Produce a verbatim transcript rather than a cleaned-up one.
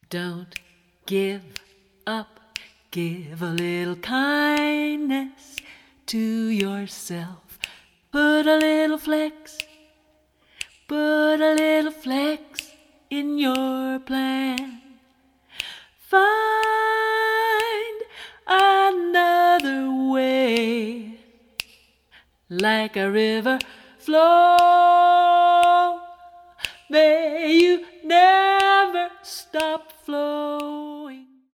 Don't give up, give a little kindness to yourself. Put a little flex, put a little flex in your plan. Find another way, like a river flow. May you never stop flow.